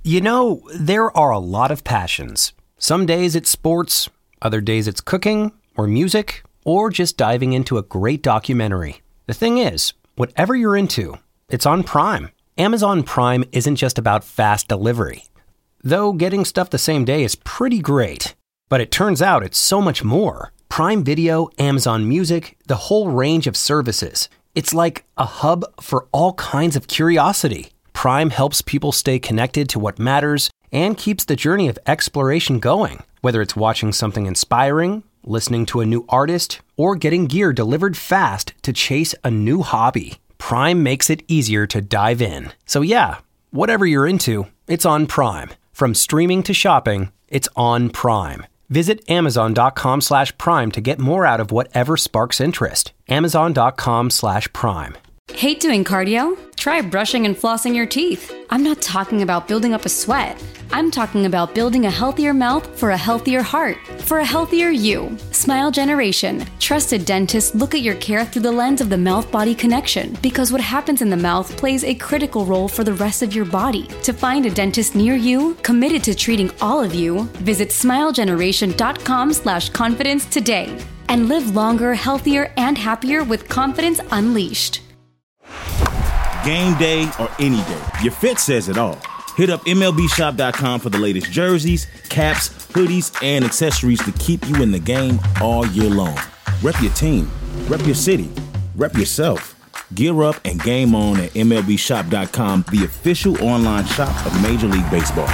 You know, there are a lot of passions. Some days it's sports, other days it's cooking or music, or just diving into a great documentary. The thing is, whatever you're into, it's on Prime. Amazon Prime isn't just about fast delivery. Though getting stuff the same day is pretty great. But it turns out it's so much more. Prime Video, Amazon Music, the whole range of services. It's like a hub for all kinds of curiosity. Prime helps people stay connected to what matters and keeps the journey of exploration going. Whether it's watching something inspiring, listening to a new artist, or getting gear delivered fast to chase a new hobby, Prime makes it easier to dive in. So yeah, whatever you're into, it's on Prime. From streaming to shopping, it's on Prime. Visit Amazon.com/Prime to get more out of whatever sparks interest. Amazon.com/Prime. Hate doing cardio? Try brushing and flossing your teeth. I'm not talking about building up a sweat. I'm talking about building a healthier mouth for a healthier heart, for a healthier you. Smile Generation. Trusted dentists look at your care through the lens of the mouth-body connection, because what happens in the mouth plays a critical role for the rest of your body. To find a dentist near you, committed to treating all of you, visit smilegeneration.com/confidence today. And live longer, healthier, and happier with confidence unleashed. Game day or any day, your fit says it all. Hit up MLBshop.com for the latest jerseys, caps, hoodies, and accessories to keep you in the game all year long. Rep your team, rep your city, rep yourself. Gear up and game on at MLBshop.com, the official online shop of Major League Baseball.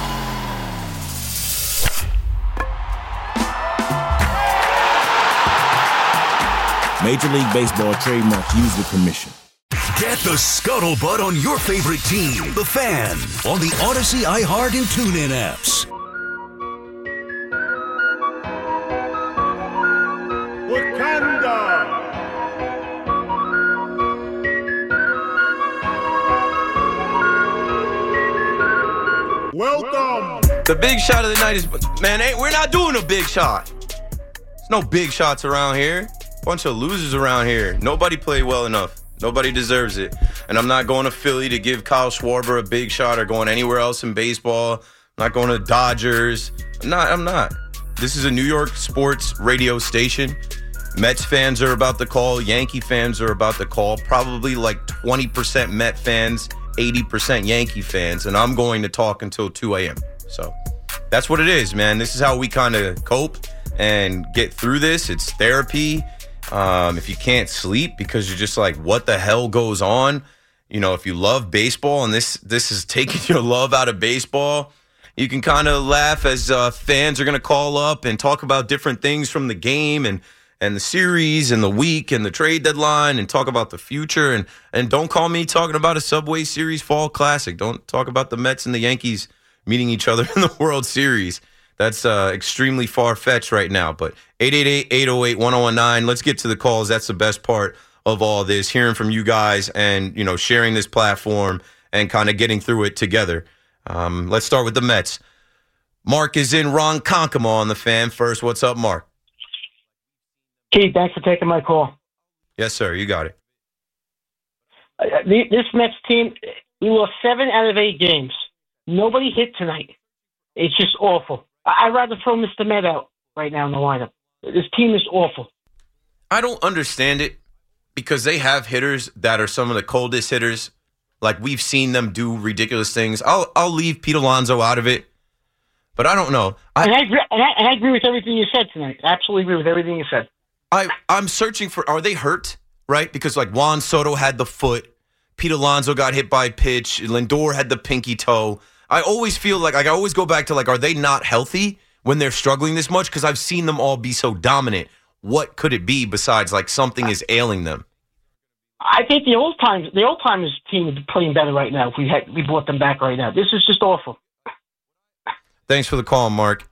Major League Baseball trademark used with permission. Get the scuttlebutt on your favorite team, the Fan, on the Odyssey, iHeart, and TuneIn apps. Wakanda! Welcome! The big shot of the night is, man, we're not doing a big shot. There's no big shots around here. Bunch of losers around here. Nobody played well enough. Nobody deserves it. And I'm not going to Philly to give Kyle Schwarber a big shot or going anywhere else in baseball. I'm not going to Dodgers. I'm not. This is a New York sports radio station. Mets fans are about to call. Yankee fans are about to call. Probably like 20% Met fans, 80% Yankee fans. And I'm going to talk until 2 a.m. So that's what it is, man. This is how we kind of cope and get through this. It's therapy. If you can't sleep because you're just like, what the hell goes on? You know, if you love baseball and this is taking your love out of baseball, you can kind of laugh as fans are going to call up and talk about different things from the game and the series and the week and the trade deadline and talk about the future. And don't call me talking about a Subway Series Fall Classic. Don't talk about the Mets and the Yankees meeting each other in the World Series. That's extremely far-fetched right now. But 888-808-1019, let's get to the calls. That's the best part of all this, hearing from you guys and, you know, sharing this platform and kind of getting through it together. Let's start with the Mets. Mark is in Ronkonkoma on the Fan first. What's up, Mark? Keith, thanks for taking my call. Yes, sir. You got it. This Mets team, we lost 7 out of 8 games. Nobody hit tonight. It's just awful. I'd rather throw Mr. Met out right now in the lineup. This team is awful. I don't understand it because they have hitters that are some of the coldest hitters. Like, we've seen them do ridiculous things. I'll leave Pete Alonso out of it, but I don't know. And I agree with everything you said tonight. I absolutely agree with everything you said. I'm searching for, are they hurt? Right? Because, like, Juan Soto had the foot. Pete Alonso got hit by a pitch. Lindor had the pinky toe. I always feel like I always go back to, like, are they not healthy when they're struggling this much? Because I've seen them all be so dominant. What could it be besides, like, something is ailing them? I think the old timers team would be playing better right now if we brought them back right now. This is just awful. Thanks for the call, Mark.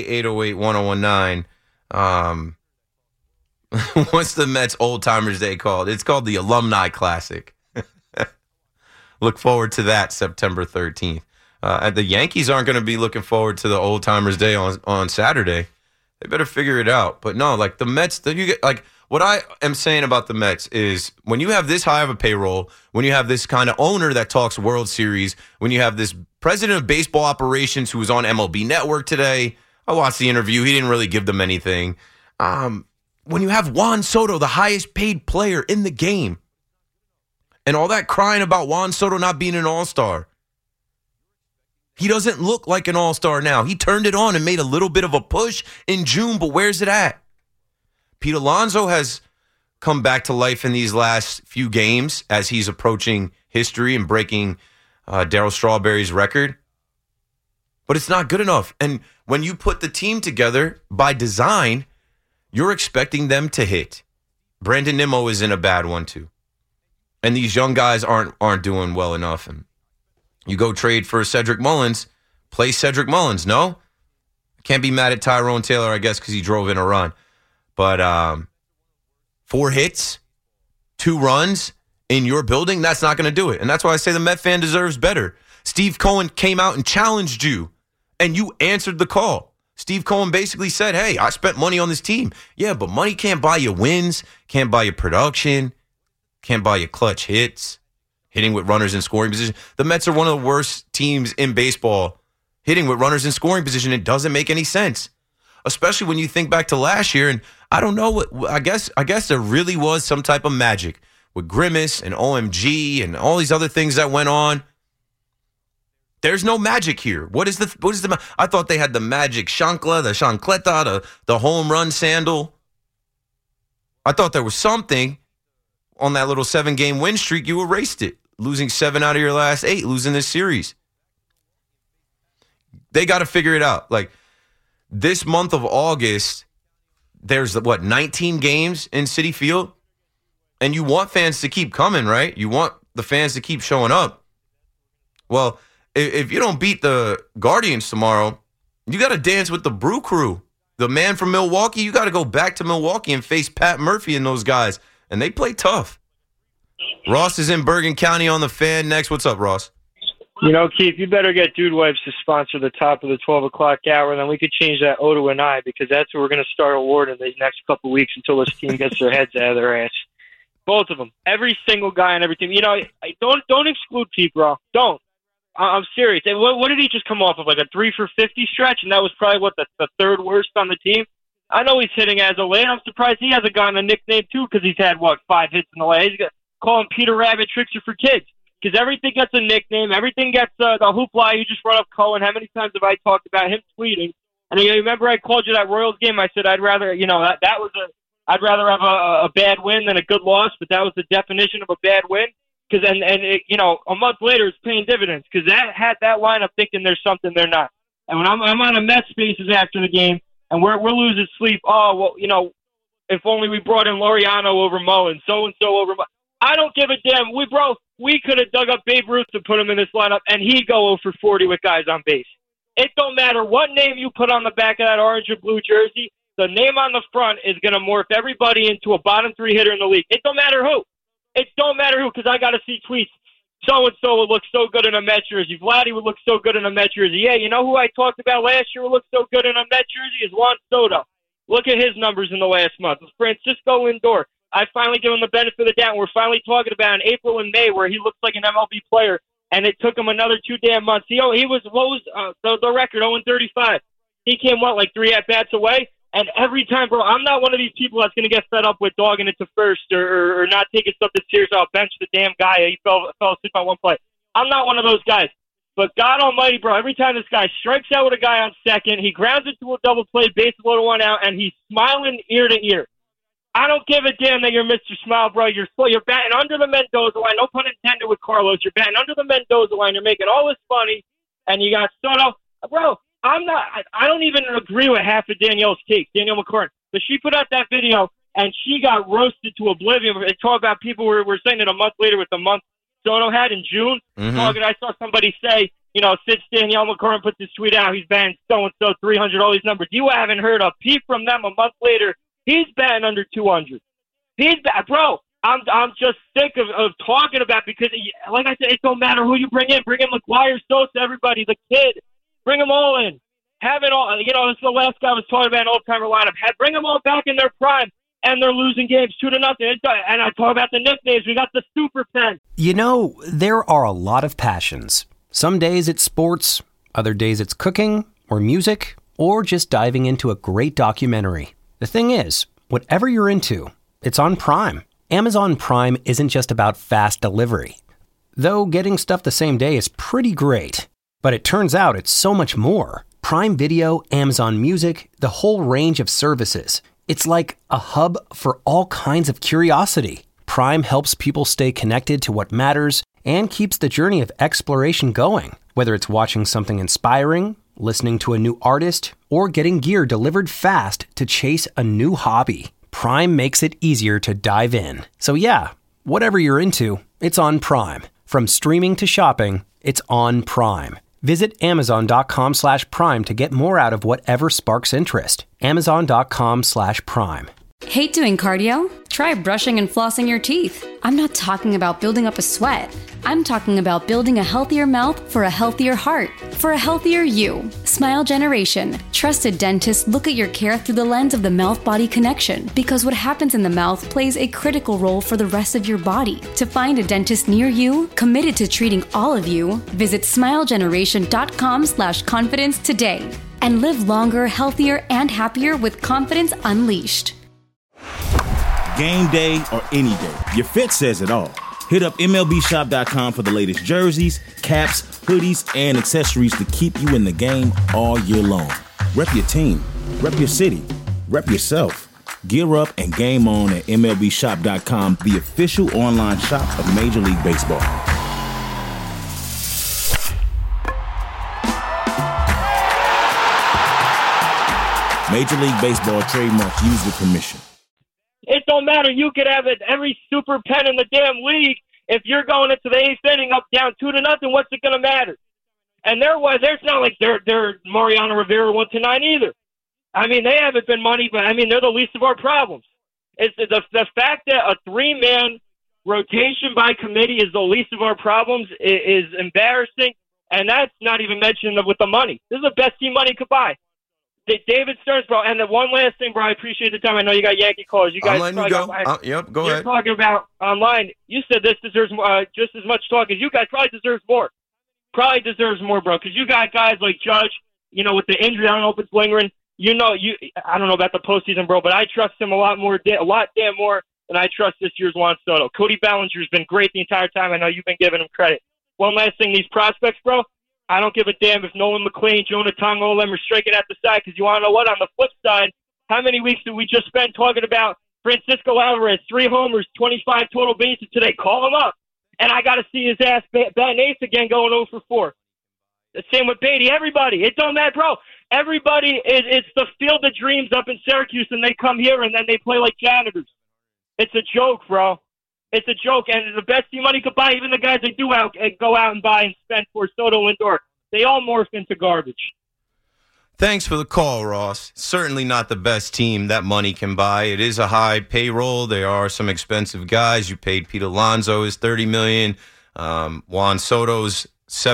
888-808-1019. What's the Mets Old Timers Day called? It's called the Alumni Classic. Look forward to that September 13th. The Yankees aren't going to be looking forward to the Old Timers Day on Saturday. They better figure it out. But no, like the Mets, you get like what I am saying about the Mets is when you have this high of a payroll, when you have this kind of owner that talks World Series, when you have this president of baseball operations who was on MLB Network today, I watched the interview. He didn't really give them anything. When you have Juan Soto, the highest paid player in the game, and all that crying about Juan Soto not being an all-star, he doesn't look like an all-star now. He turned it on and made a little bit of a push in June, but where's it at? Pete Alonso has come back to life in these last few games as he's approaching history and breaking Darryl Strawberry's record. But it's not good enough. And when you put the team together by design, you're expecting them to hit. Brandon Nimmo is in a bad one too. And these young guys aren't doing well enough. And you go trade for Cedric Mullins, play Cedric Mullins. No? Can't be mad at Tyrone Taylor, I guess, because he drove in a run. But 4 hits, 2 runs in your building, that's not going to do it. And that's why I say the Met fan deserves better. Steve Cohen came out and challenged you, and you answered the call. Steve Cohen basically said, hey, I spent money on this team. Yeah, but money can't buy you wins, can't buy you production, can't buy you clutch hits. Hitting with runners in scoring position. The Mets are one of the worst teams in baseball hitting with runners in scoring position. It doesn't make any sense, especially when you think back to last year. And I don't know what I guess there really was some type of magic with Grimace and OMG and all these other things that went on. There's no magic here. What is the? I thought they had the magic chancla, the chancleta, the home run sandal. I thought there was something. On that little 7-game win streak, you erased it. Losing 7 out of your last 8, losing this series. They got to figure it out. Like, this month of August, there's, 19 games in Citi Field? And you want fans to keep coming, right? You want the fans to keep showing up. Well, if you don't beat the Guardians tomorrow, you got to dance with the Brew Crew. The man from Milwaukee, you got to go back to Milwaukee and face Pat Murphy and those guys. And they play tough. Ross is in Bergen County on the Fan next. What's up, Ross? You know, Keith, you better get Dude Wipes to sponsor the top of the 12 o'clock hour, and then we could change that O to an I, because that's what we're going to start awarding these next couple of weeks until this team gets their heads out of their ass. Both of them. Every single guy on every team. You know, don't exclude Pete, bro. Don't. I'm serious. What did he just come off of, like a 3 for 50 stretch? And that was probably, the third worst on the team? I know he's hitting as of late. I'm surprised he hasn't gotten a nickname, too, because he's had, 5 hits in the last. He's call him Peter Rabbit Trickster for kids, because everything gets a nickname. Everything gets the hoopla. You just brought up Cohen. How many times have I talked about him tweeting? And you remember I called you that Royals game? I said I'd rather, I'd rather have a bad win than a good loss, but that was the definition of a bad win. Because a month later it's paying dividends, because that had that lineup thinking there's something they're not. And when I'm on a Mets Spaces after the game, and we're losing sleep. Oh, well, if only we brought in Laureano over Mullins, so-and-so over Mullins. I don't give a damn. We could have dug up Babe Ruth to put him in this lineup, and he'd go 0 for 40 with guys on base. It don't matter what name you put on the back of that orange or blue jersey. The name on the front is going to morph everybody into a bottom 3 hitter in the league. It don't matter who. It don't matter who, because I got to see tweets. So-and-so would look so good in a Met jersey. Vladdy would look so good in a Met jersey. Yeah, you know who I talked about last year would look so good in a Met jersey is Juan Soto. Look at his numbers in the last month. Francisco Lindor. I finally give him the benefit of the doubt. We're finally talking about in April and May where he looks like an MLB player, and it took him another 2 damn months. He was, what was the record, 0-35. He came, 3 at-bats away? And every time, bro, I'm not one of these people that's going to get fed up with dogging it to first or not taking something serious. I'll bench the damn guy. He fell asleep on one play. I'm not one of those guys. But God almighty, bro, every time this guy strikes out with a guy on second, he grounds it to a double play, base loaded 1 out, and he's smiling ear to ear. I don't give a damn that you're Mr. Smile, bro. You're batting under the Mendoza line. No pun intended with Carlos. You're batting under the Mendoza line. You're making all this funny, and you got Soto. Bro, I don't even agree with half of Danielle's takes, Danielle McCartan. But she put out that video, and she got roasted to oblivion. They talk about people were saying it a month later with the month Soto had in June. Mm-hmm. I saw somebody say, since Danielle McCartan put this tweet out, he's batting so-and-so 300, all these numbers. You haven't heard a peep from them a month later. He's batting under 200. Bro, I'm just sick of talking about, because, like I said, it don't matter who you bring in. Bring in McGuire, Sosa, everybody, the kid. Bring them all in. Have it all. This is the last guy I was talking about, an old-timer lineup. Bring them all back in their prime. and they're losing games 2-0. And I talk about the nicknames. We got the Super Pen. You know, there are a lot of passions. Some days it's sports, other days it's cooking or music, or just diving into a great documentary. The thing is, whatever you're into, it's on Prime. Amazon Prime isn't just about fast delivery. Though getting stuff the same day is pretty great. But it turns out it's so much more. Prime Video, Amazon Music, the whole range of services. It's like a hub for all kinds of curiosity. Prime helps people stay connected to what matters and keeps the journey of exploration going. Whether it's watching something inspiring, listening to a new artist, or getting gear delivered fast to chase a new hobby, Prime makes it easier to dive in. So yeah, whatever you're into, it's on Prime. From streaming to shopping, it's on Prime. Visit Amazon.com/Prime to get more out of whatever sparks interest. Amazon.com/Prime. Hate doing cardio? Try brushing and flossing your teeth. I'm not talking about building up a sweat. I'm talking about building a healthier mouth for a healthier heart, for a healthier you. Smile Generation. Trusted dentists look at your care through the lens of the mouth-body connection, because what happens in the mouth plays a critical role for the rest of your body. To find a dentist near you, committed to treating all of you, visit smilegeneration.com/confidence today. And live longer, healthier, and happier with confidence unleashed. Game day or any day, your fit says it all. Hit up MLBshop.com for the latest jerseys, caps, hoodies, and accessories to keep you in the game all year long. Rep your team, rep your city, rep yourself. Gear up and game on at MLBshop.com, the official online shop of Major League Baseball. Major League Baseball trademarks used with permission. It don't matter. You could have every Super Pen in the damn league. If you're going into the 8th inning up down 2-0, what's it going to matter? And there's not like they're Mariano Rivera 1-9 either. I mean, they haven't been money, but I mean, they're the least of our problems. It's the fact that a 3-man rotation by committee is the least of our problems is embarrassing, and that's not even mentioning with the money. This is the best team money could buy. David Stearns, bro, and the one last thing, bro, I appreciate the time. I know you got Yankee callers. You guys I'm letting you go. Yep, go ahead. You're talking about online. You said this deserves just as much talk as you guys. Probably deserves more. Probably deserves more, bro, because you got guys like Judge, you know, with the injury. I don't know if it's lingering. I don't know about the postseason, bro, but I trust him a lot more than I trust this year's Juan Soto. Cody Bellinger's been great the entire time. I know you've been giving him credit. One last thing, these prospects, bro, I don't give a damn if Nolan McLean, Jonah Tonga, all them are striking at the side, because you want to know what? On the flip side, how many weeks did we just spend talking about Francisco Alvarez, 3 homers, 25 total bases today? Call him up. And I got to see his ass batting ace again going 0 for 4. The same with Beatty. Everybody. It don't matter, bro. Everybody, it's the field of dreams up in Syracuse, and they come here, and then they play like janitors. It's a joke, bro. It's a joke, and the best team money could buy, even the guys that do go out and buy and spend for Soto Lindor, they all morph into garbage. Thanks for the call, Ross. Certainly not the best team that money can buy. It is a high payroll. There are some expensive guys. You paid Pete Alonso his $30 million. Juan Soto's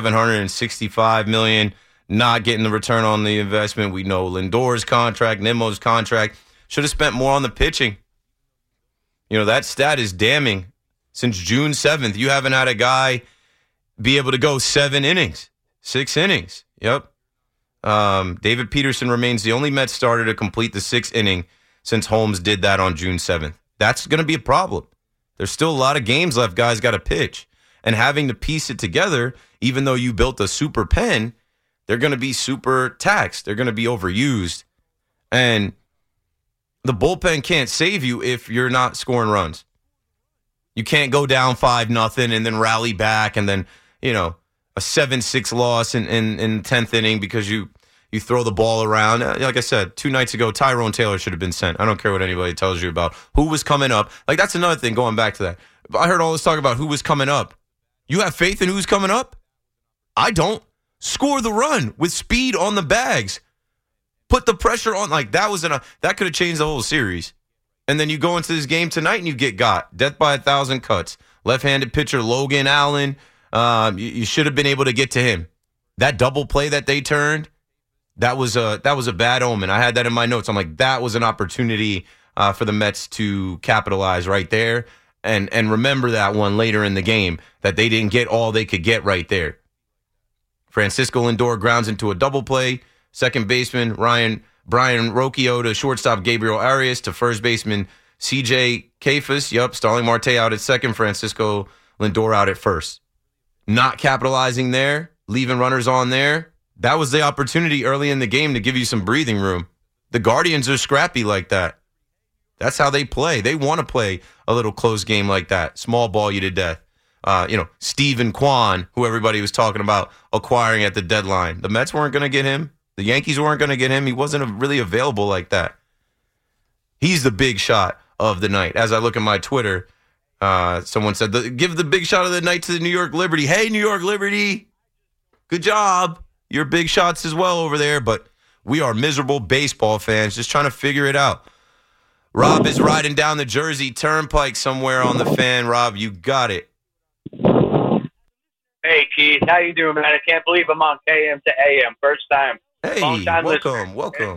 $765 million. Not getting the return on the investment. We know Lindor's contract, Nimmo's contract. Should have spent more on the pitching. You know, that stat is damning. Since June 7th, you haven't had a guy be able to go 7 innings, 6 innings. Yep. David Peterson remains the only Mets starter to complete the 6th inning since Holmes did that on June 7th. That's going to be a problem. There's still a lot of games left guys got to pitch. And having to piece it together, even though you built a super pen, they're going to be super taxed. They're going to be overused. And the bullpen can't save you if you're not scoring runs. You can't go down 5-0 and then rally back and then, you know, a 7-6 loss in 10th inning because you throw the ball around. Like I said, 2 nights ago, Tyrone Taylor should have been sent. I don't care what anybody tells you about who was coming up. Like, that's another thing, going back to that. I heard all this talk about who was coming up. You have faith in who's coming up? I don't. Score the run with speed on the bags. Put the pressure on. Like, that could have changed the whole series. And then you go into this game tonight and you get got. Death by 1,000 cuts. Left-handed pitcher Logan Allen. You should have been able to get to him. That double play that they turned, that was a bad omen. I had that in my notes. I'm like, that was an opportunity for the Mets to capitalize right there. And remember that one later in the game, that they didn't get all they could get right there. Francisco Lindor grounds into a double play. Second baseman Brian Rocchio to shortstop Gabriel Arias to first baseman CJ Keyfus. Starling Marte out at second. Francisco Lindor out at first. Not capitalizing there, leaving runners on there. That was the opportunity early in the game to give you some breathing room. The Guardians are scrappy like that. That's how they play. They want to play a little close game like that. Small ball you to death. Steven Kwan, who everybody was talking about acquiring at the deadline. The Mets weren't going to get him. The Yankees weren't going to get him. He wasn't really available like that. He's the big shot of the night. As I look at my Twitter, someone said, give the big shot of the night to the New York Liberty. Hey, New York Liberty, good job. You're big shots as well over there, but we are miserable baseball fans just trying to figure it out. Rob is riding down the Jersey Turnpike somewhere on the Fan. Rob, you got it. Hey, Keith. How you doing, man? I can't believe I'm on KM to AM. First time. Hey, welcome.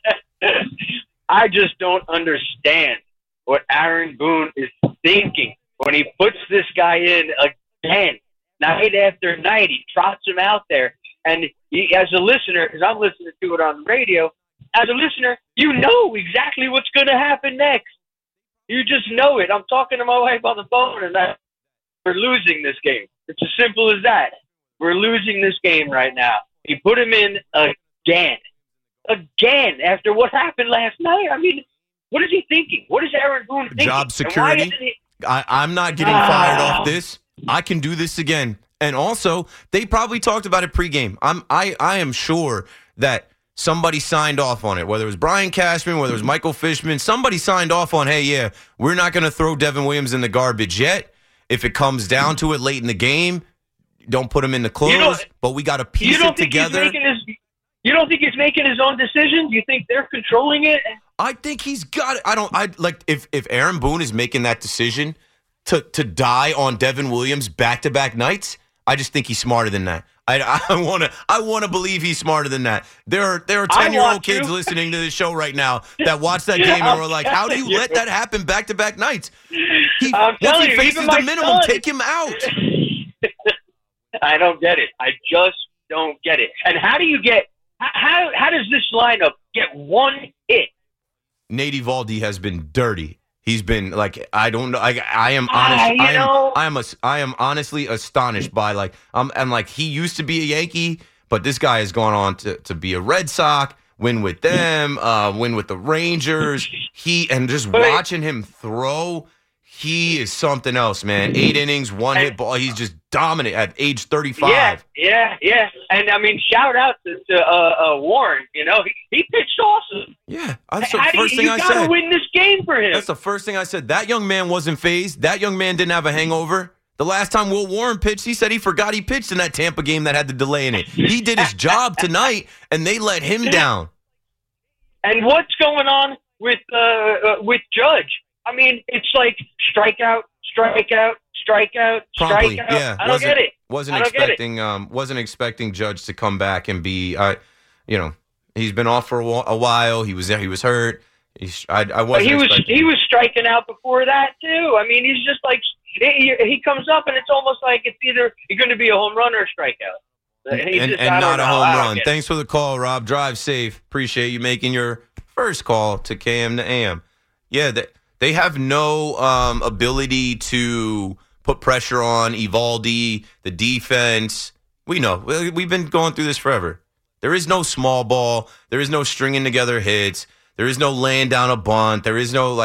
I just don't understand what Aaron Boone is thinking when he puts this guy in again, night after night. He trots him out there. And he, as a listener, because I'm listening to it on the radio, as a listener, you know exactly what's going to happen next. You just know it. I'm talking to my wife on the phone, and we're losing this game. It's as simple as that. We're losing this game right now. He put him in again after what happened last night. I mean, what is he thinking? What is Aaron Boone thinking? Job security. I'm not getting fired off this. I can do this again. And also, they probably talked about it pregame. I am sure that somebody signed off on it, whether it was Brian Cashman, whether it was Michael Fishman. Somebody signed off on, hey, yeah, we're not going to throw Devin Williams in the garbage yet. If it comes down to it late in the game, don't put him in the close, but we got to piece it together. You don't think he's making his own decision? Do you think they're controlling it? I think he's got it. If Aaron Boone is making that decision to die on Devin Williams back-to-back nights, I just think he's smarter than that. I want to believe he's smarter than that. There are 10-year-old kids listening to this show right now that watch that game and are like, how do you let that happen back-to-back nights? Once he faces the minimum, take him out. I don't get it. I just don't get it. And how does this lineup get one hit? Nate Eovaldi has been dirty. He's been like, I don't know. I am honest. I am honestly astonished by he used to be a Yankee, but this guy has gone on to be a Red Sox, win with them, win with the Rangers. Watching him throw, he is something else, man. 8 innings, 1 hit ball. He's just dominant at age 35. Yeah. And I mean, shout out to Warren. You know, he pitched awesome. Yeah, that's the first thing I said. You got to win this game for him. That's the first thing I said. That young man wasn't phased. That young man didn't have a hangover. The last time Will Warren pitched, he said he forgot he pitched in that Tampa game that had the delay in it. He did his job tonight, and they let him down. And what's going on with Judge? I mean, it's like strikeout. Promptly, yeah. I don't get it. Wasn't expecting Judge to come back and be, he's been off for a while. He was there. He was hurt. He was striking out before that too. I mean, he's just like he comes up and it's almost like it's either you're going to be a home run or a strikeout. And not a home run. Thanks for the call, Rob. Drive safe. Appreciate you making your first call to KM to AM. Yeah, they have no ability to put pressure on Eovaldi, the defense. We know. We've been going through this forever. There is no small ball. There is no stringing together hits. There is no laying down a bunt. There is no,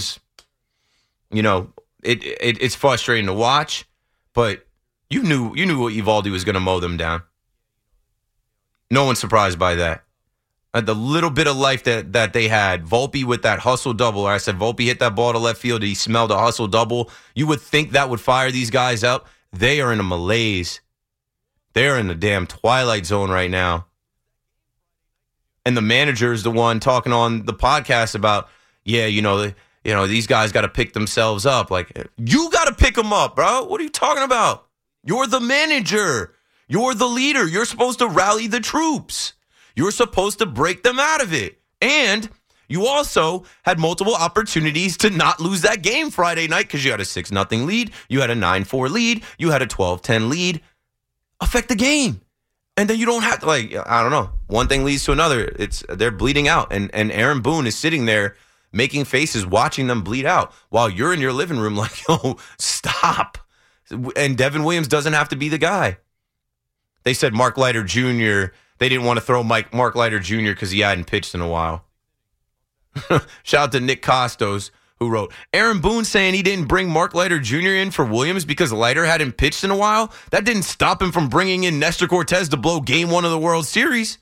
it's frustrating to watch, but you knew what Eovaldi was going to mow them down. No one's surprised by that. The little bit of life that they had, Volpe with that hustle double. I said Volpe hit that ball to left field. He smelled a hustle double. You would think that would fire these guys up. They are in a malaise. They're in the damn twilight zone right now. And the manager is the one talking on the podcast about, these guys got to pick themselves up. Like, you got to pick them up, bro. What are you talking about? You're the manager. You're the leader. You're supposed to rally the troops. You're supposed to break them out of it. And You also had multiple opportunities to not lose that game Friday night because you had a 6-0 lead, you had a 9-4 lead, you had a 12-10 lead. Affect the game. And then you don't have to, I don't know. One thing leads to another. They're bleeding out. And Aaron Boone is sitting there making faces, watching them bleed out while you're in your living room like, yo, stop. And Devin Williams doesn't have to be the guy. They said Mark Leiter Jr., they didn't want to throw Mark Leiter Jr. because he hadn't pitched in a while. Shout out to Nick Costos, who wrote, Aaron Boone saying he didn't bring Mark Leiter Jr. in for Williams because Leiter hadn't pitched in a while. That didn't stop him from bringing in Nestor Cortez to blow Game 1 of the World Series.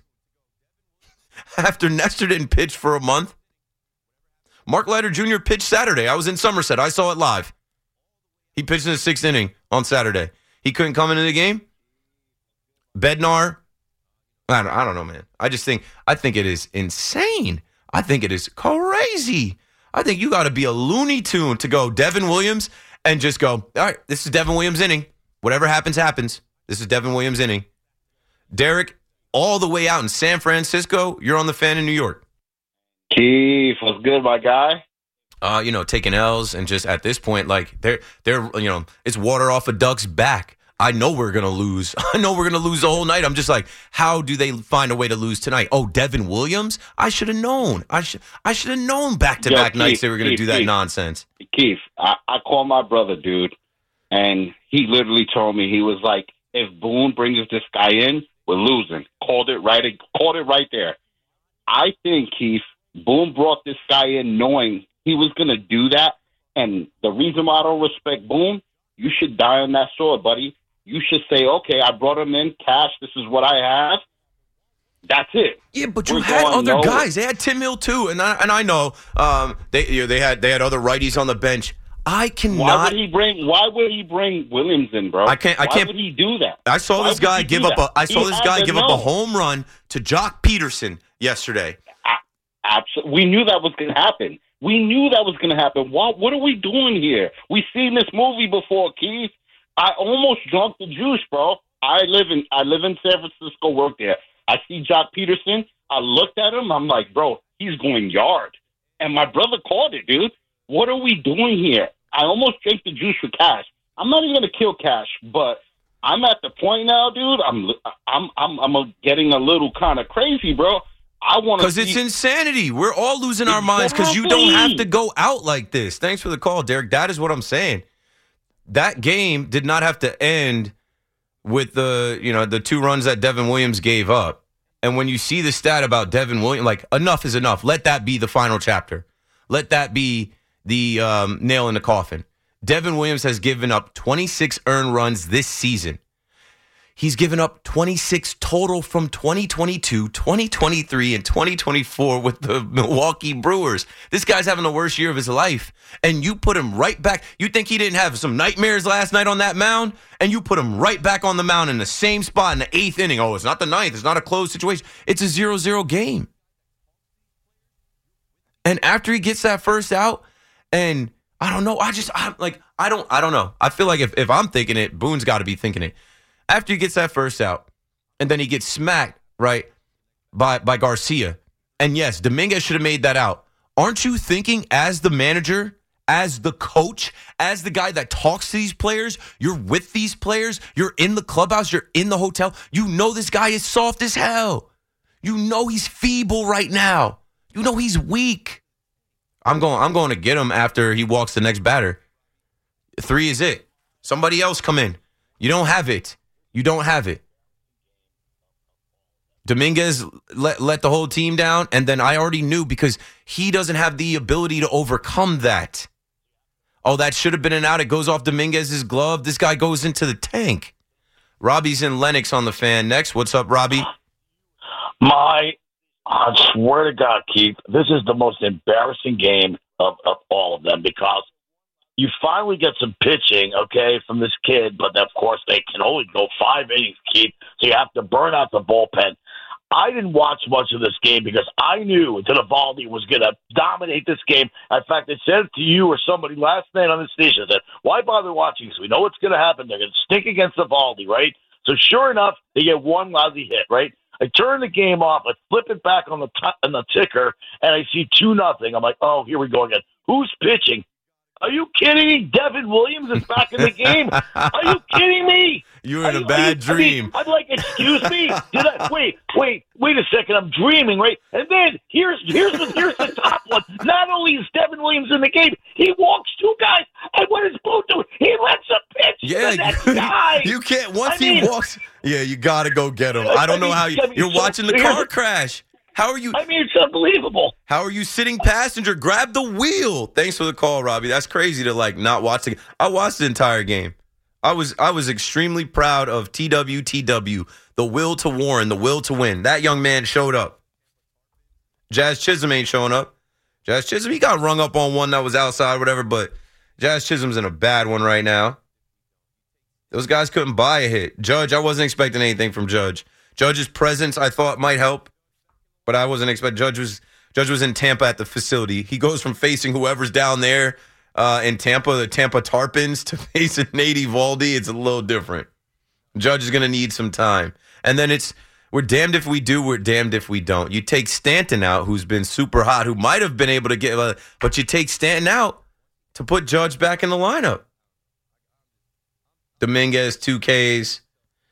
After Nestor didn't pitch for a month. Mark Leiter Jr. pitched Saturday. I was in Somerset. I saw it live. He pitched in the 6th inning on Saturday. He couldn't come into the game. Bednar, I don't know, man. I think it is insane. I think it is crazy. I think you got to be a Looney Tune to go Devin Williams and just go, all right, this is Devin Williams' inning. Whatever happens, happens. This is Devin Williams' inning. Derek, all the way out in San Francisco, you're on the Fan in New York. Keith, what's good, my guy? Taking L's and just at this point, they're it's water off a duck's back. I know we're going to lose. I know we're going to lose the whole night. I'm just like, how do they find a way to lose tonight? Oh, Devin Williams? I should have known. I should have known back-to-back nights they were going to do that nonsense. Keith, I called my brother, dude, and he literally told me, he was like, if Boone brings this guy in, we're losing. Called it right there. I think, Keith, Boone brought this guy in knowing he was going to do that, and the reason why I don't respect Boone, you should die on that sword, buddy. You should say, okay, I brought him in, cash, this is what I have. That's it. Yeah, but you had other guys. They had Tim Hill too, and I know they had other righties on the bench. I cannot. Why would he bring Williams in, bro? I can't. Why would he do that? I saw this guy give up a home run to Jock Peterson yesterday. Absolutely. We knew that was going to happen. What are we doing here? We've seen this movie before, Keith. I almost drunk the juice, bro. I live in San Francisco, work there. I see Jock Peterson. I looked at him. I'm like, bro, he's going yard. And my brother called it, dude. What are we doing here? I almost drank the juice for Cash. I'm not even going to kill Cash, but I'm at the point now, dude. I'm getting a little kind of crazy, bro. Because it's insanity. We're all losing our minds because you don't have to go out like this. Thanks for the call, Derek. That is what I'm saying. That game did not have to end with the 2 runs that Devin Williams gave up. And when you see the stat about Devin Williams, enough is enough. Let that be the final chapter. Let that be the nail in the coffin. Devin Williams has given up 26 earned runs this season. He's given up 26 total from 2022, 2023, and 2024 with the Milwaukee Brewers. This guy's having the worst year of his life. And you put him right back. You think he didn't have some nightmares last night on that mound? And you put him right back on the mound in the same spot in the 8th inning. Oh, it's not the 9th. It's not a closed situation. It's a 0-0 game. And after he gets that first out, and I don't know. I don't know. I feel like if I'm thinking it, Boone's got to be thinking it. After he gets that first out, and then he gets smacked, right, by Garcia. And yes, Dominguez should have made that out. Aren't you thinking as the manager, as the coach, as the guy that talks to these players, you're with these players, you're in the clubhouse, you're in the hotel, you know this guy is soft as hell. You know he's feeble right now. You know he's weak. I'm going to get him after he walks the next batter. 3 is it. Somebody else come in. You don't have it. You don't have it. Dominguez let the whole team down, and then I already knew because he doesn't have the ability to overcome that. Oh, that should have been an out. It goes off Dominguez's glove. This guy goes into the tank. Robbie's in Lenox on the Fan. Next, what's up, Robbie? I swear to God, Keith, this is the most embarrassing game of all of them because you finally get some pitching, okay, from this kid, but of course they can only go 5 innings, Keith, so you have to burn out the bullpen. I didn't watch much of this game because I knew that Eovaldi was going to dominate this game. In fact, I said it to you or somebody last night on the station. I said, why bother watching this? We know what's going to happen. They're going to stick against Eovaldi, right? So sure enough, they get one lousy hit, right? I turned the game off at flip it back on the ticker, and I see 2-0. I'm like, oh, here we go again. Who's pitching? Are you kidding me? Devin Williams is back in the game. Are you kidding me? You're in a bad dream. I'm like, excuse me. Wait a second. I'm dreaming, right? And then here's the top one. Not only is Devin Williams in the game, he walks 2 guys, and what does Boone do? He lets a pitch to that guy. You can't. Once he walks, you got to go get him. I don't know how you're watching the car crash. How are you? I mean, it's unbelievable. How are you sitting passenger? Grab the wheel. Thanks for the call, Robbie. That's crazy to not watch the. I watched the entire game. I was extremely proud of TWTW, the will to warn, the will to win. That young man showed up. Jazz Chisholm ain't showing up. Jazz Chisholm, he got rung up on one that was outside, whatever, but Jazz Chisholm's in a bad one right now. Those guys couldn't buy a hit. Judge, I wasn't expecting anything from Judge. Judge's presence, I thought, might help. But I wasn't expecting. Judge was in Tampa at the facility. He goes from facing whoever's down there in Tampa, the Tampa Tarpons, to facing Nate Eovaldi. It's a little different. Judge is going to need some time. And then we're damned if we do, we're damned if we don't. You take Stanton out, who's been super hot, who might have been able to get, but you take Stanton out to put Judge back in the lineup. Dominguez, 2 Ks,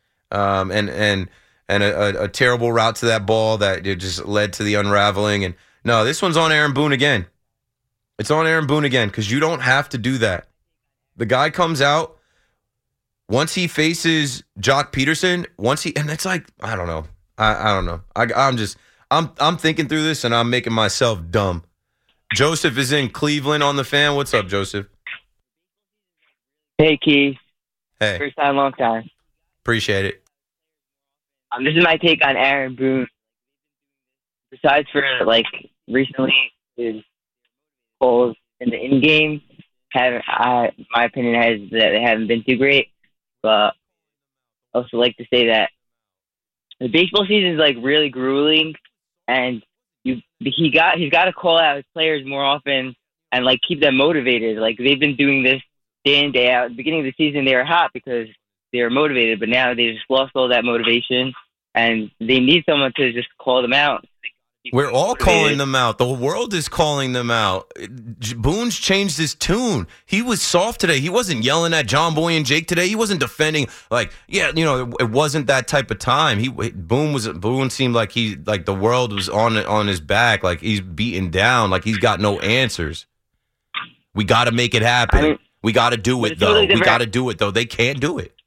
and a terrible route to that ball that it just led to the unraveling. And no, this one's on Aaron Boone again. It's on Aaron Boone again because you don't have to do that. The guy comes out, once he faces Jock Peterson, and it's like, I don't know. I don't know. I'm thinking through this and I'm making myself dumb. Joseph is in Cleveland on the Fan. What's up, Joseph? Hey, Keith. Hey. First time, long time. Appreciate it. This is my take on Aaron Boone. Besides for, recently, his goals in the in-game, my opinion is that they haven't been too great. But I also like to say that the baseball season is, really grueling, and he's got to call out his players more often and, keep them motivated. They've been doing this day in, day out. At the beginning of the season, they were hot because they were motivated, but now they just lost all that motivation, and they need someone to just call them out. We're all calling them out. The world is calling them out. Boone's changed his tune. He was soft today. He wasn't yelling at John Boy and Jake today. He wasn't defending it wasn't that type of time. Boone seemed like the world was on his back, like he's beaten down, like he's got no answers. We got to make it happen. We got to do it, though. Totally we got to do it, though. They can't do it.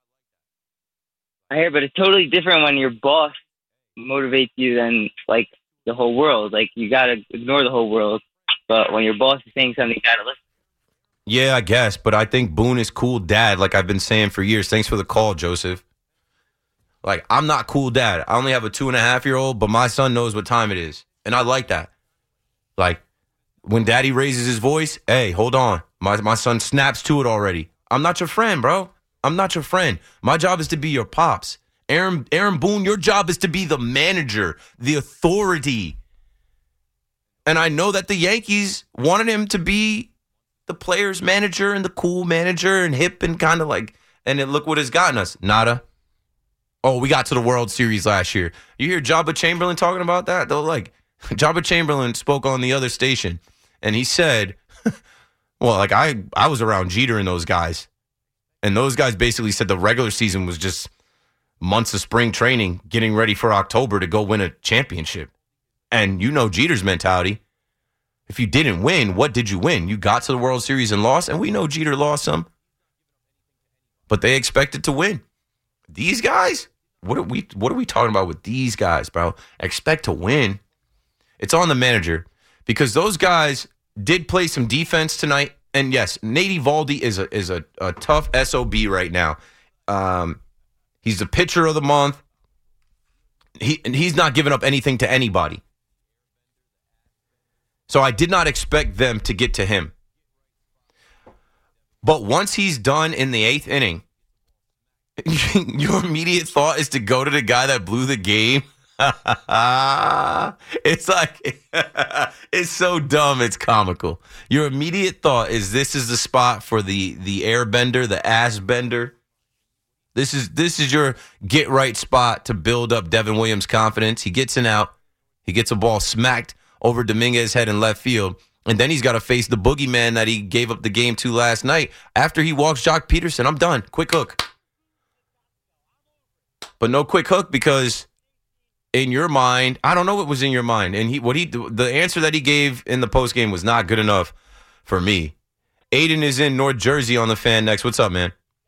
I hear, but it's totally different when your boss motivates you than, the whole world. You got to ignore the whole world. But when your boss is saying something, you got to listen. Yeah, I guess. But I think Boone is cool dad, like I've been saying for years. Thanks for the call, Joseph. I'm not cool dad. I only have a 2.5-year-old, but my son knows what time it is. And I like that. When daddy raises his voice, hey, hold on. My son snaps to it already. I'm not your friend, bro. I'm not your friend. My job is to be your pops. Aaron Boone, your job is to be the manager, the authority. And I know that the Yankees wanted him to be the player's manager and the cool manager and hip and kind of and then look what it's gotten us. Nada. Oh, we got to the World Series last year. You hear Jabba Chamberlain talking about that? Jabba Chamberlain spoke on the other station and he said, well, I was around Jeter and those guys. And those guys basically said the regular season was just months of spring training, getting ready for October to go win a championship. And you know Jeter's mentality. If you didn't win, what did you win? You got to the World Series and lost, and we know Jeter lost some. But they expected to win. These guys, what are we talking about with these guys, bro? Expect to win. It's on the manager because those guys did play some defense tonight. And yes, Nate Eovaldi is a tough SOB right now. He's the pitcher of the month. He's not giving up anything to anybody. So I did not expect them to get to him. But once he's done in the 8th inning, your immediate thought is to go to the guy that blew the game. It's it's so dumb, it's comical. Your immediate thought is this is the spot for the airbender, the ass bender. This is your get right spot to build up Devin Williams' confidence. He gets an out. He gets a ball smacked over Dominguez's head in left field. And then he's got to face the boogeyman that he gave up the game to last night. After he walks Jock Peterson, I'm done. Quick hook. But no quick hook because in your mind, I don't know what was in your mind. And the answer that he gave in the postgame was not good enough for me. Aiden is in North Jersey on the Fan next. What's up, man?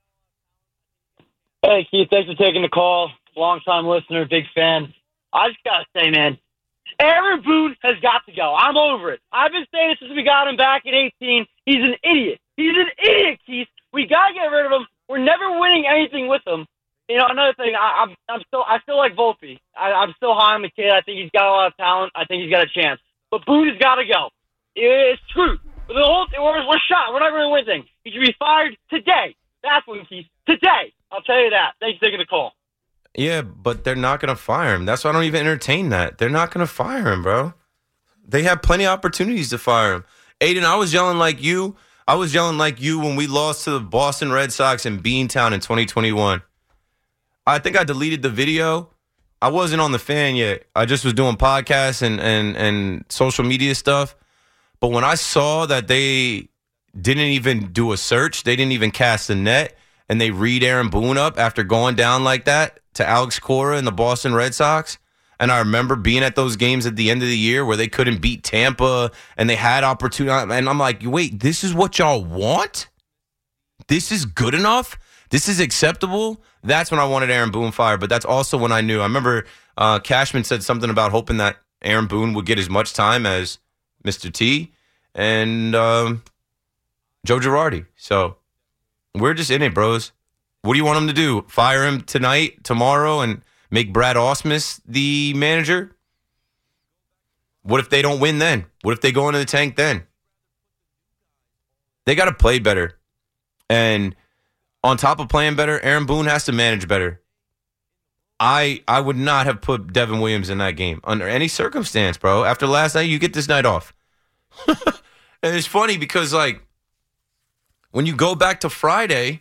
Hey, Keith. Thanks for taking the call. Long-time listener, big fan. I just got to say, man, Aaron Boone has got to go. I'm over it. I've been saying it since we got him back in 18. He's an idiot. He's an idiot, Keith. We got to get rid of him. We're never winning anything with him. You know, another thing, I still like Volpe. I'm still high on the kid. I think he's got a lot of talent. I think he's got a chance. But Boone has got to go. It's screwed. We're shot. We're not going to win anything. He should be fired today. That's when, Keith. Today. I'll tell you that. Thanks for taking the call. Yeah, but they're not going to fire him. That's why I don't even entertain that. They're not going to fire him, bro. They have plenty of opportunities to fire him. Aiden, I was yelling like you. I was yelling like you when we lost to the Boston Red Sox in Beantown in 2021. I think I deleted the video. I wasn't on the Fan yet. I just was doing podcasts and social media stuff. But when I saw that they didn't even do a search, they didn't even cast a net, and they read Aaron Boone up after going down like that to Alex Cora and the Boston Red Sox. And I remember being at those games at the end of the year where they couldn't beat Tampa and they had opportunity. And I'm like, wait, this is what y'all want? This is good enough? This is acceptable? That's when I wanted Aaron Boone fired. But that's also when I knew. I remember Cashman said something about hoping that Aaron Boone would get as much time as Mr. T and Joe Girardi. So we're just in it, bros. What do you want him to do? Fire him tonight, tomorrow, and make Brad Ausmus the manager? What if they don't win then? What if they go into the tank then? They got to play better. And on top of playing better, Aaron Boone has to manage better. I would not have put Devin Williams in that game under any circumstance, bro. After last night, you get this night off. And it's funny because, like, when you go back to Friday,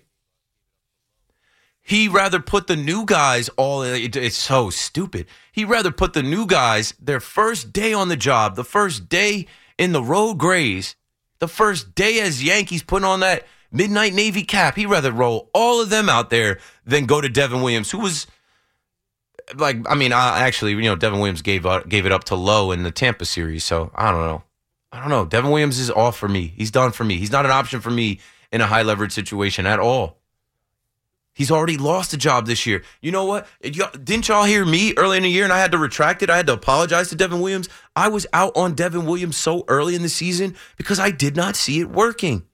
he rather put the new guys it's so stupid. He rather put the new guys, their first day on the job, the first day in the Road Grays, the first day as Yankees putting on that Midnight Navy cap. He'd rather roll all of them out there than go to Devin Williams, who was like, I mean, Devin Williams gave it up to Lowe in the Tampa series. So I don't know. Devin Williams is off for me. He's done for me. He's not an option for me in a high leverage situation at all. He's already lost a job this year. You know what? Didn't y'all hear me early in the year and I had to retract it? I had to apologize to Devin Williams. I was out on Devin Williams so early in the season because I did not see it working.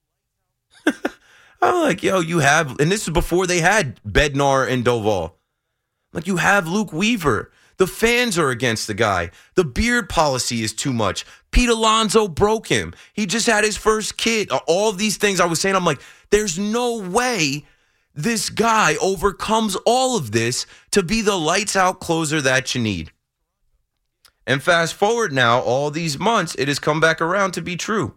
I'm like, yo, you have, and this is before they had Bednar and Doval. Like, you have Luke Weaver. The fans are against the guy. The beard policy is too much. Pete Alonso broke him. He just had his first kid. All of these things I was saying, I'm like, there's no way this guy overcomes all of this to be the lights-out closer that you need. And fast forward now, all these months, it has come back around to be true.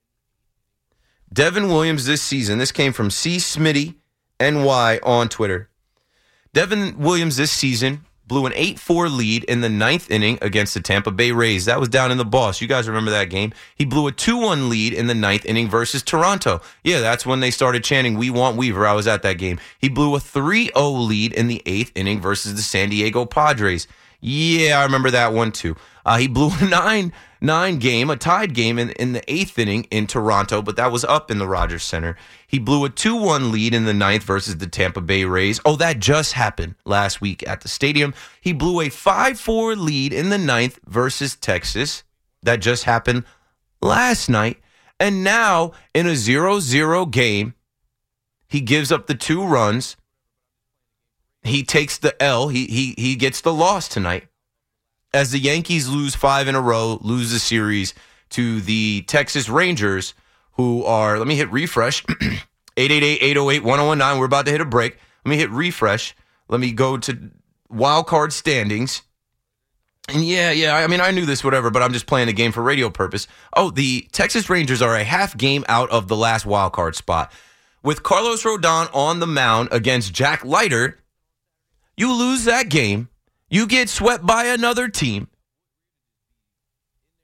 Devin Williams this season, this came from C. Smitty NY on Twitter. Devin Williams this season blew an 8-4 lead in the 9th inning against the Tampa Bay Rays. That was down in the Boss. You guys remember that game? He blew a 2-1 lead in the 9th inning versus Toronto. Yeah, that's when they started chanting, "We want Weaver." I was at that game. He blew a 3-0 lead in the 8th inning versus the San Diego Padres. Yeah, I remember that one too. He blew a 9-9 game, a tied game in the 8th inning in Toronto, but that was up in the Rogers Center. He blew a 2-1 lead in the 9th versus the Tampa Bay Rays. Oh, that just happened last week at the stadium. He blew a 5-4 lead in the 9th versus Texas. That just happened last night. And now, in a 0-0 game, he gives up the 2 runs. He takes the L. He gets the loss tonight. As the Yankees lose 5 in a row, lose the series to the Texas Rangers, who are, let me hit refresh, 888-808-1019. We're about to hit a break. Let me hit refresh. Let me go to wild card standings. And yeah, I mean, I knew this, whatever, but I'm just playing the game for radio purpose. Oh, the Texas Rangers are a half game out of the last wild card spot. With Carlos Rodon on the mound against Jack Leiter, you lose that game. You get swept by another team.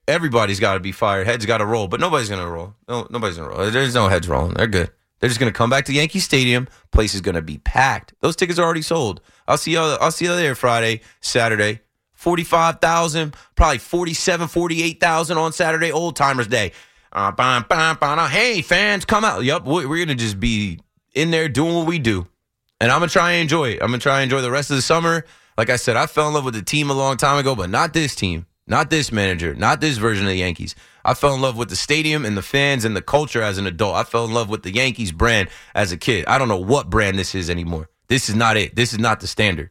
Everybody's got to be fired. Heads got to roll, but nobody's going to roll. No, nobody's going to roll. There's no heads rolling. They're good. They're just going to come back to Yankee Stadium. Place is going to be packed. Those tickets are already sold. I'll see you there Friday, Saturday. 45,000, probably 47, 48,000 on Saturday, Old Timers Day. Hey, fans, come out. Yep, we're going to just be in there doing what we do. And I'm going to try and enjoy it. I'm going to try and enjoy the rest of the summer. Like I said, I fell in love with the team a long time ago, but not this team, not this manager, not this version of the Yankees. I fell in love with the stadium and the fans and the culture as an adult. I fell in love with the Yankees brand as a kid. I don't know what brand this is anymore. This is not it. This is not the standard.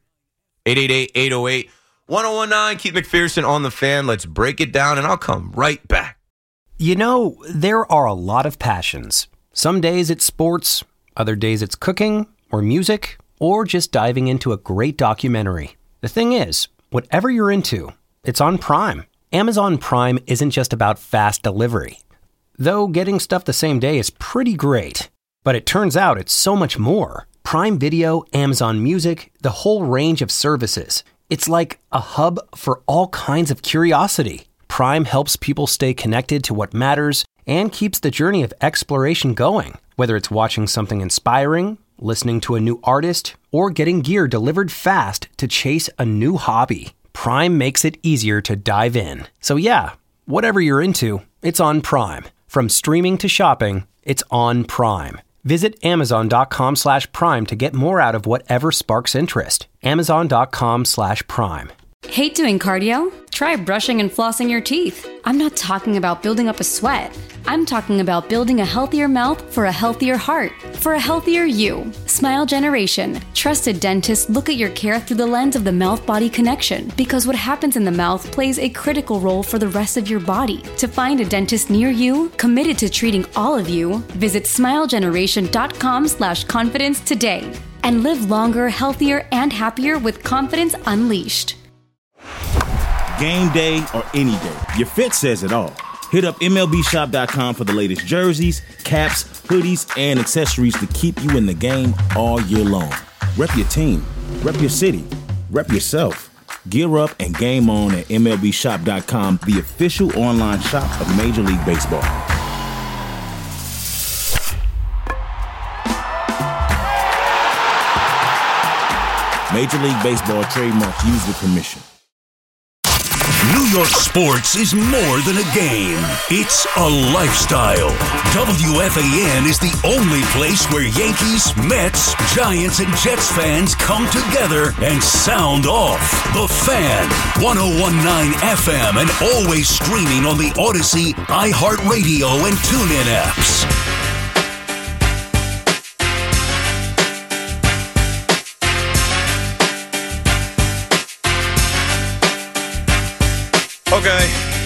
888-808-1019. Keith McPherson on the Fan. Let's break it down, and I'll come right back. You know, there are a lot of passions. Some days it's sports, other days it's cooking or music, or just diving into a great documentary. The thing is, whatever you're into, it's on Prime. Amazon Prime isn't just about fast delivery. Though getting stuff the same day is pretty great. But it turns out it's so much more. Prime Video, Amazon Music, the whole range of services. It's like a hub for all kinds of curiosity. Prime helps people stay connected to what matters and keeps the journey of exploration going. Whether it's watching something inspiring, listening to a new artist, or getting gear delivered fast to chase a new hobby, Prime makes it easier to dive in. So yeah, whatever you're into, it's on Prime. From streaming to shopping, it's on Prime. Visit Amazon.com/Prime to get more out of whatever sparks interest. Amazon.com/Prime. Hate doing cardio? Try brushing and flossing your teeth. I'm not talking about building up a sweat. I'm talking about building a healthier mouth for a healthier heart, for a healthier you. Smile Generation. Trusted dentists look at your care through the lens of the mouth-body connection, because what happens in the mouth plays a critical role for the rest of your body. To find a dentist near you, committed to treating all of you, visit smilegeneration.com/confidence today and live longer, healthier, and happier with confidence unleashed. Game day or any day, your fit says it all. Hit up MLBshop.com for the latest jerseys, caps, hoodies, and accessories to keep you in the game all year long. Rep your team, rep your city, rep yourself. Gear up and game on at MLBshop.com, the official online shop of Major League Baseball. Major League Baseball trademarks used with permission. New York sports is more than a game. It's a lifestyle. WFAN is the only place where Yankees, Mets, Giants, and Jets fans come together and sound off. The Fan, 101.9 FM, and always streaming on the Odyssey, iHeartRadio, and TuneIn apps. Okay.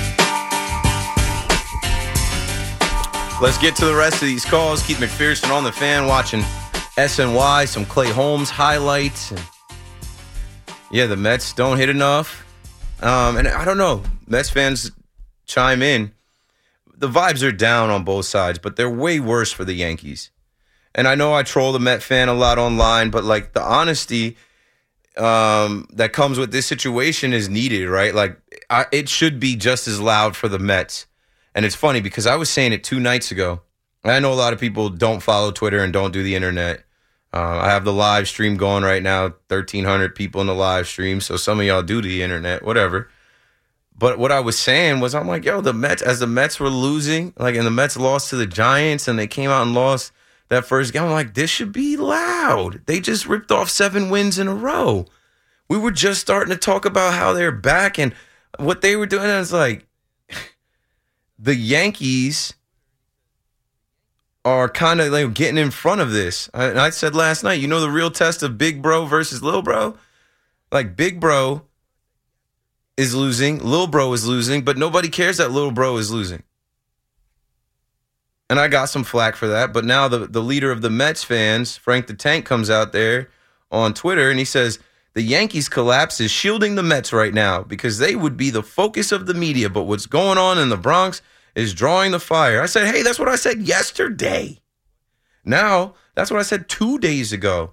Let's get to the rest of these calls. Keith McPherson on the Fan, watching SNY, some Clay Holmes highlights. And yeah, the Mets don't hit enough. And I don't know. Mets fans chime in. The vibes are down on both sides, but they're way worse for the Yankees. And I know I troll the Met fan a lot online, but like the honesty that comes with this situation is needed, right? Like it should be just as loud for the Mets. And it's funny because I was saying it 2 nights ago. I know a lot of people don't follow Twitter and don't do the internet. I have the live stream going right now, 1,300 people in the live stream. So some of y'all do the internet, whatever. But what I was saying was, I'm like, yo, the Mets, as the Mets were losing, like, and the Mets lost to the Giants and they came out and lost that first game, I'm like, this should be loud. They just ripped off 7 wins in a row. We were just starting to talk about how they're back and what they were doing. I was like, the Yankees are kind of like getting in front of this. And I said last night, you know the real test of big bro versus little bro? Like big bro is losing, little bro is losing, but nobody cares that little bro is losing. And I got some flack for that, but now the leader of the Mets fans, Frank the Tank, comes out there on Twitter and he says, the Yankees collapse is shielding the Mets right now because they would be the focus of the media, but what's going on in the Bronx is drawing the fire. I said, hey, that's what I said yesterday. Now, that's what I said 2 days ago.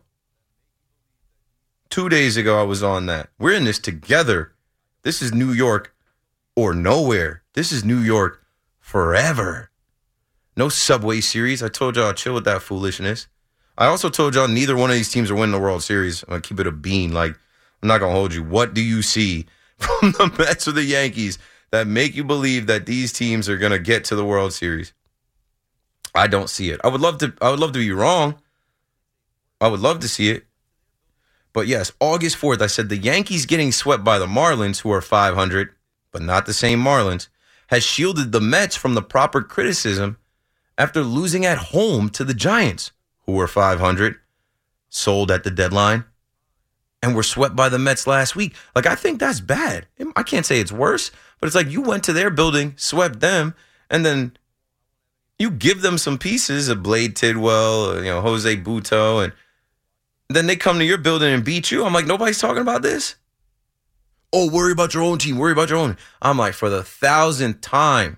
2 days ago, I was on that. We're in this together. This is New York or nowhere. This is New York forever. No Subway Series. I told y'all, chill with that foolishness. I also told y'all neither one of these teams are winning the World Series. I'm going to keep it a bean. Like, I'm not going to hold you. What do you see from the Mets or the Yankees that make you believe that these teams are going to get to the World Series? I don't see it. I would love to be wrong. I would love to see it. But yes, August 4th, I said the Yankees getting swept by the Marlins, who are 500, but not the same Marlins, has shielded the Mets from the proper criticism after losing at home to the Giants, who were 500, sold at the deadline, and were swept by the Mets last week. Like, I think that's bad. I can't say it's worse, but it's like you went to their building, swept them, and then you give them some pieces of Blade Tidwell, Jose Butto, and then they come to your building and beat you. I'm like, nobody's talking about this? Oh, worry about your own team. Worry about your own. I'm like, for the 1,000th time,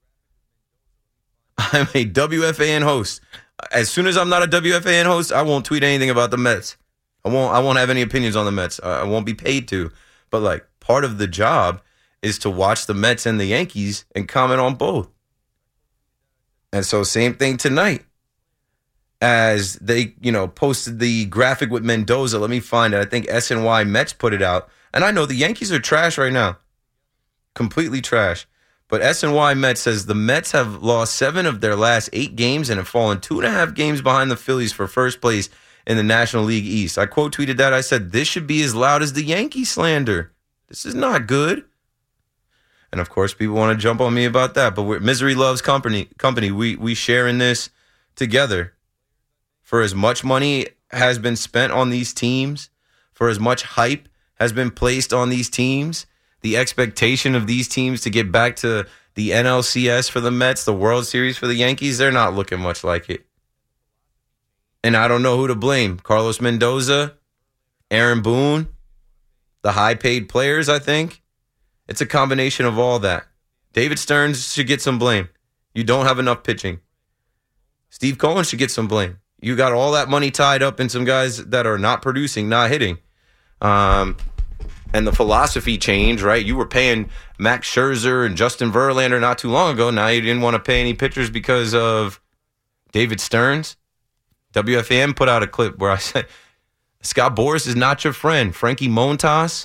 I'm a WFAN host. As soon as I'm not a WFAN host, I won't tweet anything about the Mets. I won't have any opinions on the Mets. I won't be paid to. But like, part of the job is to watch the Mets and the Yankees and comment on both. And so same thing tonight. As they, posted the graphic with Mendoza. Let me find it. I think SNY Mets put it out. And I know the Yankees are trash right now. Completely trash. But SNY Mets says the Mets have lost 7 of their last 8 games and have fallen 2.5 games behind the Phillies for first place in the National League East. I quote tweeted that. I said, this should be as loud as the Yankee slander. This is not good. And of course, people want to jump on me about that. But misery loves company. We share in this together. For as much money has been spent on these teams, for as much hype has been placed on these teams, the expectation of these teams to get back to the NLCS for the Mets, the World Series for the Yankees, they're not looking much like it. And I don't know who to blame. Carlos Mendoza, Aaron Boone, the high-paid players, I think. It's a combination of all that. David Stearns should get some blame. You don't have enough pitching. Steve Cohen should get some blame. You got all that money tied up in some guys that are not producing, not hitting. And the philosophy change, right? You were paying Max Scherzer and Justin Verlander not too long ago. Now you didn't want to pay any pitchers because of David Stearns. WFAN put out a clip where I said, Scott Boras is not your friend. Frankie Montas,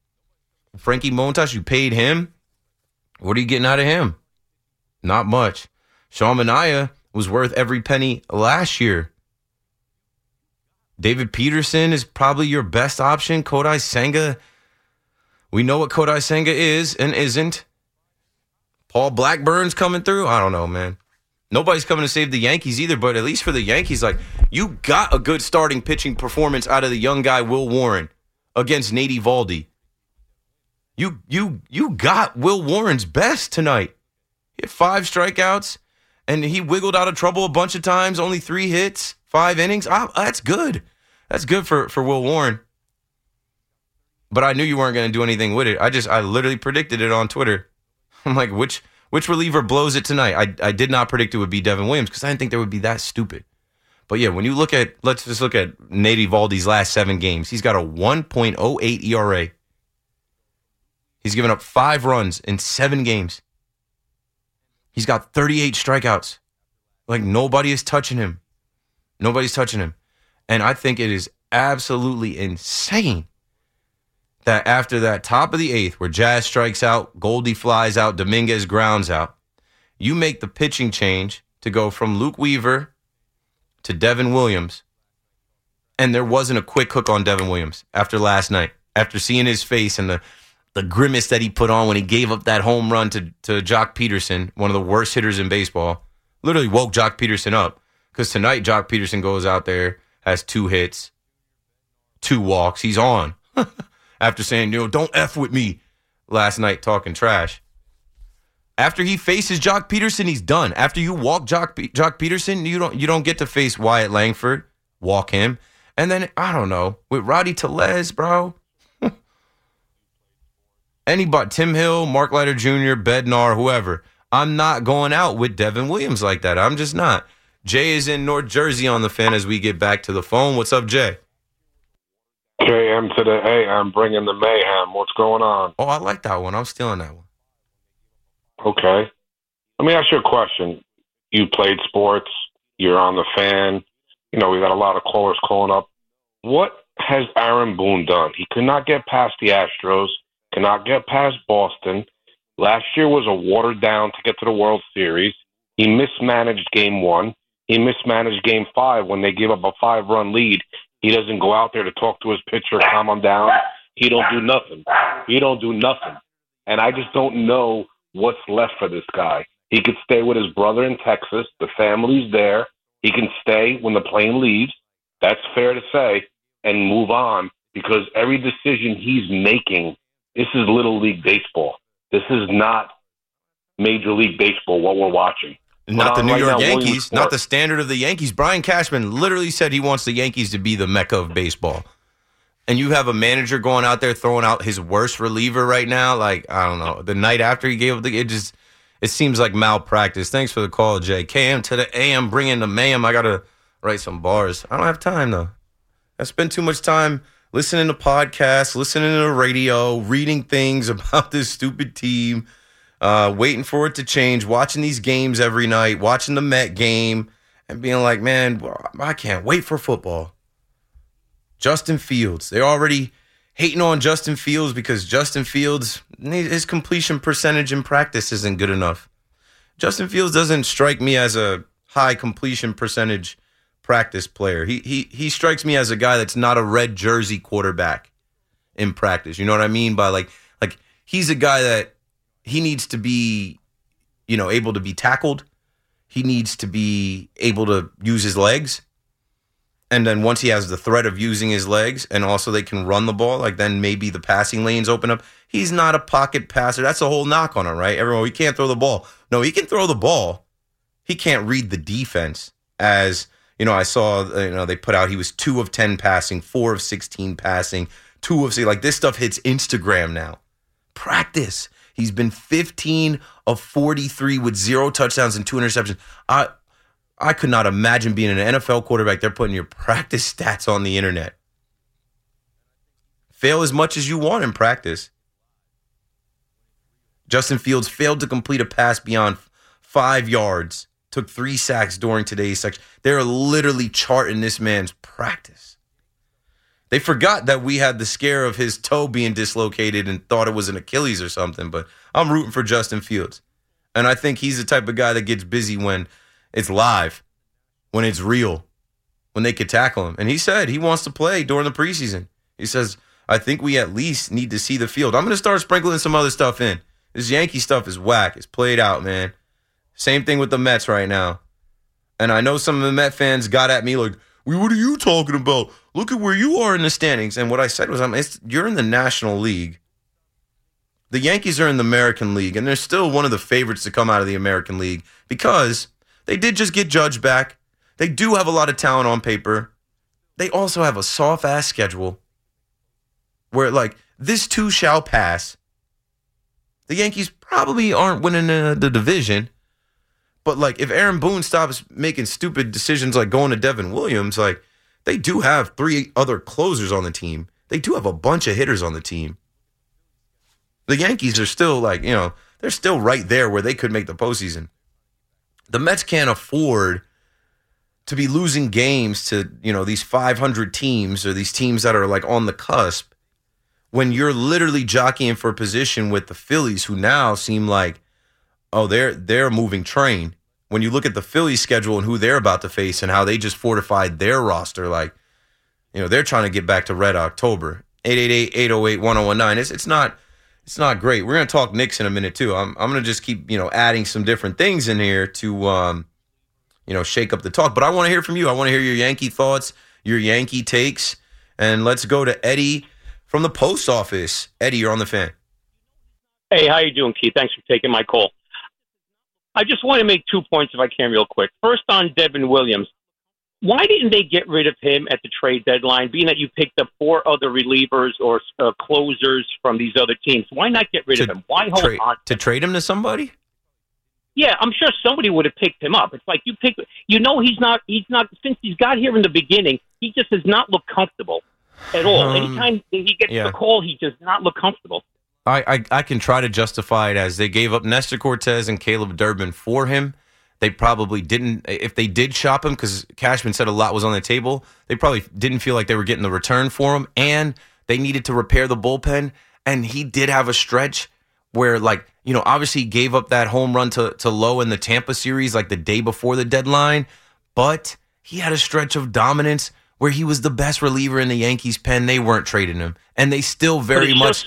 you paid him. What are you getting out of him? Not much. Sean Manaea was worth every penny last year. David Peterson is probably your best option. Kodai Senga, we know what Kodai Senga is and isn't. Paul Blackburn's coming through. I don't know, man. Nobody's coming to save the Yankees either, but at least for the Yankees, like, you got a good starting pitching performance out of the young guy Will Warren against Nate Eovaldi. You got Will Warren's best tonight. He had 5 strikeouts, and he wiggled out of trouble a bunch of times, only 3 hits, 5 innings. That's good. That's good for Will Warren. But I knew you weren't going to do anything with it. I literally predicted it on Twitter. I'm like, which reliever blows it tonight? I did not predict it would be Devin Williams because I didn't think they would be that stupid. But yeah, when you let's just look at Nate Eovaldi's last 7 games. He's got a 1.08 ERA. He's given up 5 runs in 7 games. He's got 38 strikeouts. Like, nobody is touching him. Nobody's touching him. And I think it is absolutely insane that after that top of the 8th, where Jazz strikes out, Goldie flies out, Dominguez grounds out, you make the pitching change to go from Luke Weaver to Devin Williams, and there wasn't a quick hook on Devin Williams after last night, after seeing his face and the grimace that he put on when he gave up that home run to Jock Peterson, one of the worst hitters in baseball. Literally woke Jock Peterson up, because tonight Jock Peterson goes out there, has 2 hits, 2 walks. He's on. After saying, don't F with me last night talking trash. After he faces Jock Peterson, he's done. After you walk Jock Peterson, you don't get to face Wyatt Langford. Walk him. And then, I don't know, with Roddy Tellez, bro. Anybody, Tim Hill, Mark Leiter Jr., Bednar, whoever. I'm not going out with Devin Williams like that. I'm just not. Jay is in North Jersey on the Fan as we get back to the phone. What's up, Jay? JM to the AM, bringing the mayhem. What's going on? Oh, I like that one. I'm stealing that one. Okay. Let me ask you a question. You played sports. You're on the Fan. We got a lot of callers calling up. What has Aaron Boone done? He could not get past the Astros, could not get past Boston. Last year was a watered down to get to the World Series. He mismanaged Game 1. He mismanaged Game 5 when they gave up a 5-run lead. He doesn't go out there to talk to his pitcher, calm him down. He don't do nothing. And I just don't know what's left for this guy. He could stay with his brother in Texas. The family's there. He can stay when the plane leaves. That's fair to say, and move on, because every decision he's making, this is Little League Baseball. This is not Major League Baseball, what we're watching. Not the New York Yankees, not the standard of the Yankees. Brian Cashman literally said he wants the Yankees to be the mecca of baseball. And you have a manager going out there throwing out his worst reliever right now. Like, I don't know. The night after he gave up it seems like malpractice. Thanks for the call, Jay. KM to the AM, bring in the mayhem. I got to write some bars. I don't have time, though. I spend too much time listening to podcasts, listening to the radio, reading things about this stupid team. Waiting for it to change, watching these games every night, watching the Met game, and being like, man, I can't wait for football. Justin Fields. They're already hating on Justin Fields because Justin Fields, his completion percentage in practice isn't good enough. Justin Fields doesn't strike me as a high completion percentage practice player. He strikes me as a guy that's not a red jersey quarterback in practice. You know what I mean? By like he's a guy that he needs to be, able to be tackled. He needs to be able to use his legs. And then once he has the threat of using his legs and also they can run the ball, like then maybe the passing lanes open up. He's not a pocket passer. That's a whole knock on him, right? Everyone, he can't throw the ball. No, he can throw the ball. He can't read the defense. As, I saw, they put out he was 2 of 10 passing, 4 of 16 passing, 2 of 6. Like this stuff hits Instagram now. Practice. He's been 15 of 43 with 0 touchdowns and 2 interceptions. I could not imagine being an NFL quarterback. They're putting your practice stats on the internet. Fail as much as you want in practice. Justin Fields failed to complete a pass beyond 5 yards. Took 3 sacks during today's section. They're literally charting this man's practice. They forgot that we had the scare of his toe being dislocated and thought it was an Achilles or something, but I'm rooting for Justin Fields. And I think he's the type of guy that gets busy when it's live, when it's real, when they could tackle him. And he said he wants to play during the preseason. He says, I think we at least need to see the field. I'm going to start sprinkling some other stuff in. This Yankee stuff is whack. It's played out, man. Same thing with the Mets right now. And I know some of the Met fans got at me like, what are you talking about? Look at where you are in the standings. And what I said was, you're in the National League. The Yankees are in the American League, and they're still one of the favorites to come out of the American League because they did just get Judge back. They do have a lot of talent on paper. They also have a soft-ass schedule where, this too shall pass. The Yankees probably aren't winning the division. But, if Aaron Boone stops making stupid decisions like going to Devin Williams, they do have 3 other closers on the team. They do have a bunch of hitters on the team. The Yankees are still, they're still right there where they could make the postseason. The Mets can't afford to be losing games to, these 500 teams or these teams that are, on the cusp when you're literally jockeying for a position with the Phillies, who now seem like, they're a moving train. When you look at the Phillies schedule and who they're about to face and how they just fortified their roster, they're trying to get back to Red October. 888-808-1019. It's not great. We're going to talk Knicks in a minute too. I'm going to just keep, adding some different things in here to shake up the talk. But I want to hear from you. I want to hear your Yankee thoughts, your Yankee takes. And let's go to Eddie from the post office. Eddie, you're on the Fan. Hey, how you doing, Keith? Thanks for taking my call. I just want to make 2 points if I can real quick. First on Devin Williams. Why didn't they get rid of him at the trade deadline, being that you picked up 4 other relievers or closers from these other teams? Why not get rid of him? Why hold on? To trade him to somebody? Yeah, I'm sure somebody would have picked him up. It's like he's not, since he's got here in the beginning, he just does not look comfortable at all. Anytime he gets the call, he does not look comfortable. I can try to justify it as they gave up Nestor Cortez and Caleb Durbin for him. They probably didn't, if they did shop him, because Cashman said a lot was on the table, they probably didn't feel like they were getting the return for him, and they needed to repair the bullpen. And he did have a stretch where, like, you know, obviously he gave up that home run to Lowe in the Tampa series, like the day before the deadline, but he had a stretch of dominance where he was the best reliever in the Yankees pen. They weren't trading him, and they still very much.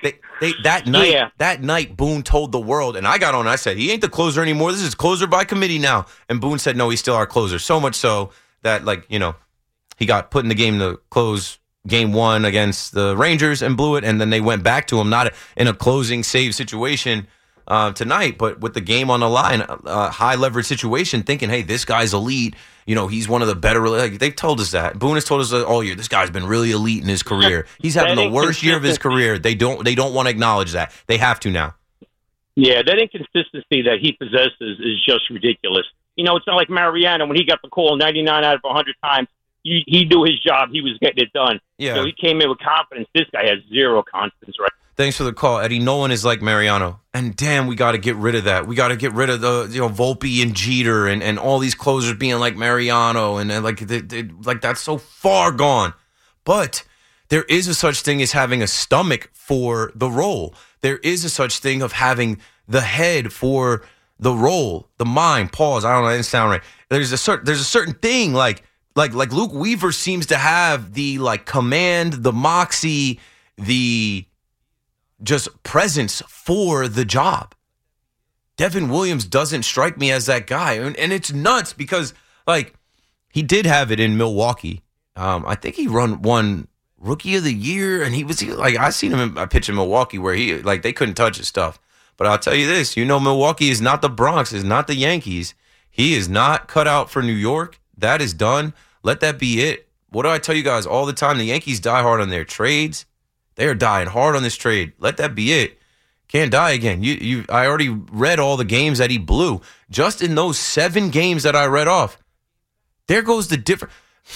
That night, Boone told the world, and I got on. I said, he ain't the closer anymore. This is closer by committee now. And Boone said, no, he's still our closer. So much so that, like, you know, he got put in the game to close Game 1 against the Rangers and blew it, and then they went back to him, not in a closing save situation tonight, but with the game on the line, high leverage situation, thinking, hey, this guy's elite. You know, he's one of the better. Like, they've told us that. Boone has told us that all year. This guy's been really elite in his career. He's having the worst year of his career. They don't want to acknowledge that. They have to now. Yeah, that inconsistency that he possesses is just ridiculous. You know, it's not like Mariano when he got the call 99 out of 100 times. He knew his job. He was getting it done. Yeah. So he came in with confidence. This guy has zero confidence, right? Thanks for the call, Eddie. No one is like Mariano. And damn, we got to get rid of that. We got to get rid of the, you know, Volpe and Jeter and all these closers being like Mariano. And like that's so far gone. But there is a such thing as having a stomach for the role. There is a such thing of having the head for the role, the mind. Pause. I don't know. That didn't sound right. There's a certain thing like Luke Weaver seems to have the like command, the moxie, the just presence for the job. Devin Williams doesn't strike me as that guy. And it's nuts because, like, he did have it in Milwaukee. I think he won Rookie of the Year, and he was like, I seen him pitch in Milwaukee where he, like, they couldn't touch his stuff. But I'll tell you this, you know, Milwaukee is not the Bronx, is not the Yankees. He is not cut out for New York. That is done. Let that be it. What do I tell you guys all the time? The Yankees die hard on their trades. They are dying hard on this trade. Let that be it. Can't die again. I already read all the games that he blew. Just in those 7 games that I read off, there goes the difference.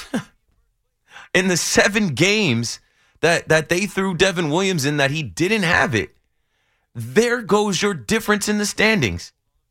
In the 7 games that they threw Devin Williams in that he didn't have it, there goes your difference in the standings.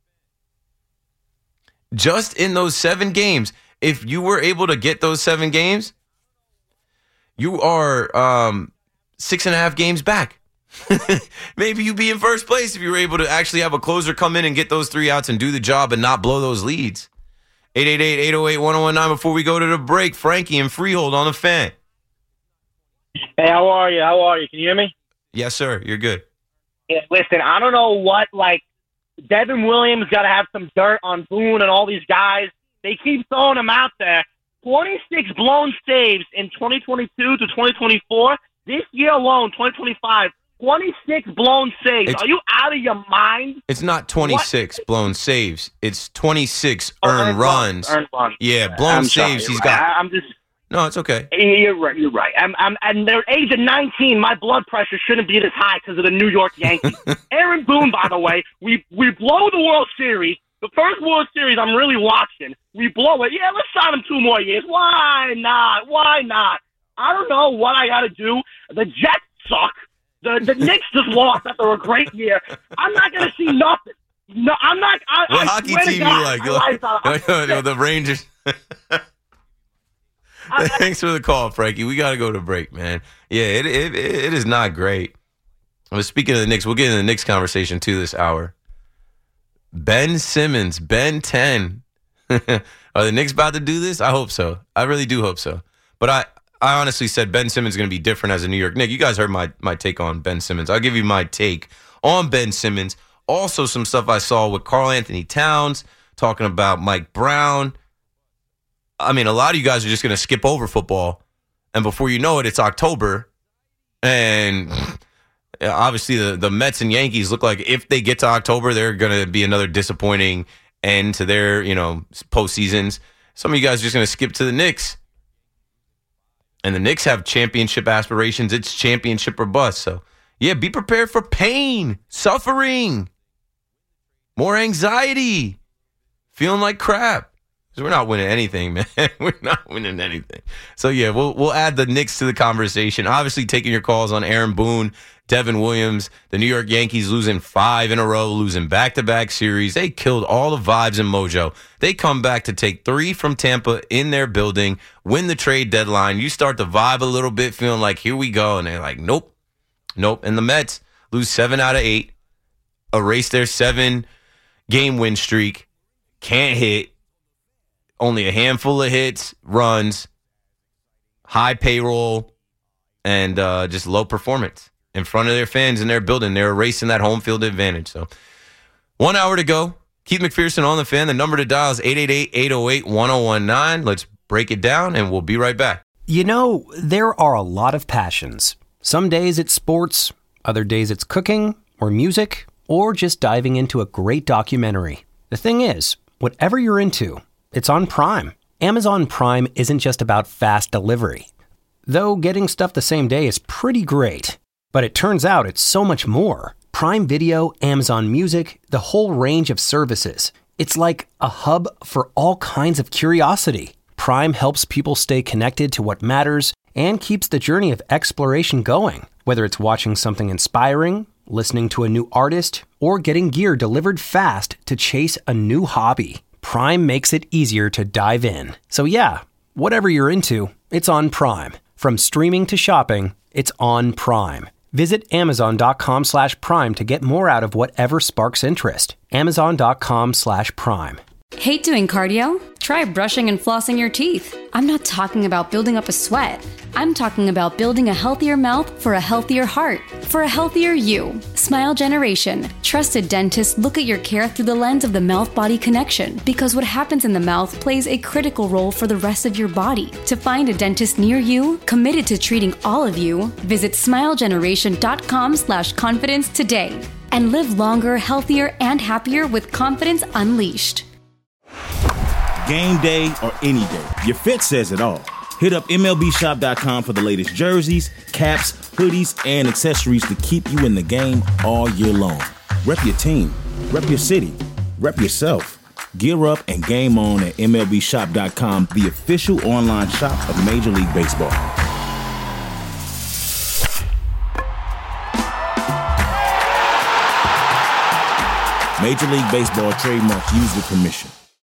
Just in those 7 games, if you were able to get those 7 games, you are 6.5 games back. Maybe you'd be in first place if you were able to actually have a closer come in and get those 3 outs and do the job and not blow those leads. 888-808-1019 before we go to the break. Frankie and Freehold on the Fan. Hey, how are you? Can you hear me? Yes, sir. You're good. Yeah, listen, I don't know what, like, Devin Williams got to have some dirt on Boone and all these guys. They keep throwing them out there. 26 blown saves in 2022 to 2024. This year alone, 2025, 26 blown saves. Are you out of your mind? It's not 26 blown saves. It's 26 earned runs. Earned runs. Yeah, blown saves. He's got. I'm just. No, it's okay. You're right. And they're age of 19. My blood pressure shouldn't be this high because of the New York Yankees. Aaron Boone, by the way, we blow the World Series. The first World Series I'm really watching. We blow it. Yeah, let's sign him 2 more years. Why not? I don't know what I got to do. The Jets suck. The Knicks just lost after a great year. I'm not going to see nothing. No, I'm not. What hockey team you like? The Rangers. Thanks for the call, Frankie. We got to go to break, man. Yeah, it is not great. I was speaking of the Knicks. We'll get into the Knicks conversation too this hour. Ben Simmons, Ben 10. Are the Knicks about to do this? I hope so. I really do hope so. But I honestly said Ben Simmons is going to be different as a New York Knick. You guys heard my take on Ben Simmons. I'll give you my take on Ben Simmons. Also, some stuff I saw with Karl Anthony Towns talking about Mike Brown. I mean, a lot of you guys are just going to skip over football. And before you know it, it's October. And obviously the Mets and Yankees look like if they get to October, they're going to be another disappointing end to their, postseasons. Some of you guys are just going to skip to the Knicks. And the Knicks have championship aspirations. It's championship or bust. So, yeah, be prepared for pain, suffering, more anxiety, feeling like crap. Because we're not winning anything, man. We're not winning anything. So, yeah, we'll add the Knicks to the conversation. Obviously, taking your calls on Aaron Boone, Devin Williams, the New York Yankees losing 5 in a row, losing back-to-back series. They killed all the vibes and mojo. They come back to take 3 from Tampa in their building, win the trade deadline. You start to vibe a little bit, feeling like, here we go. And they're like, nope. And the Mets lose 7 out of 8, erase their 7-game win streak, can't hit, only a handful of hits, runs, high payroll, and just low performance in front of their fans in their building. They're erasing that home field advantage. So 1 hour to go. Keith McPherson on the Fan. The number to dial is 888-808-1019. Let's break it down, and we'll be right back. You know, there are a lot of passions. Some days it's sports, other days it's cooking or music, or just diving into a great documentary. The thing is, whatever you're into, it's on Prime. Amazon Prime isn't just about fast delivery. Though getting stuff the same day is pretty great. But it turns out it's so much more. Prime Video, Amazon Music, the whole range of services. It's like a hub for all kinds of curiosity. Prime helps people stay connected to what matters and keeps the journey of exploration going. Whether it's watching something inspiring, listening to a new artist, or getting gear delivered fast to chase a new hobby, Prime makes it easier to dive in. So yeah, whatever you're into, it's on Prime. From streaming to shopping, it's on Prime. Visit Amazon.com/Prime to get more out of whatever sparks interest. Amazon.com/Prime. Hate doing cardio? Try brushing and flossing your teeth. I'm not talking about building up a sweat. I'm talking about building a healthier mouth for a healthier heart, for a healthier you. Smile Generation. Trusted dentists look at your care through the lens of the mouth-body connection, because what happens in the mouth plays a critical role for the rest of your body. To find a dentist near you, committed to treating all of you, visit smilegeneration.com/confidence today and live longer, healthier, and happier with confidence unleashed. Game day or any day, your fit says it all. Hit up MLBshop.com for the latest jerseys, caps, hoodies, and accessories to keep you in the game all year long. Rep your team, rep your city, rep yourself. Gear up and game on at MLBshop.com, the official online shop of Major League Baseball. Major League Baseball trademarks used with permission.